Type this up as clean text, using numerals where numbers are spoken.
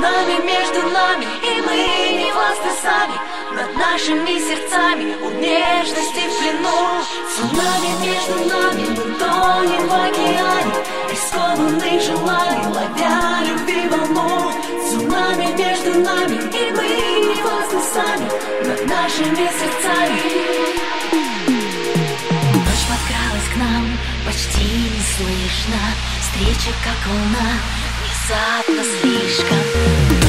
Цунами между нами, и мы не властны сами над нашими сердцами, у нежности в плену. Цунами между нами, мы тонем в океане, рискованных желаний, ловя любви волну. Цунами между нами, и мы не властны сами над нашими сердцами. Ночь подкралась к нам, почти неслышно, встреча как волна, внезапно слишком.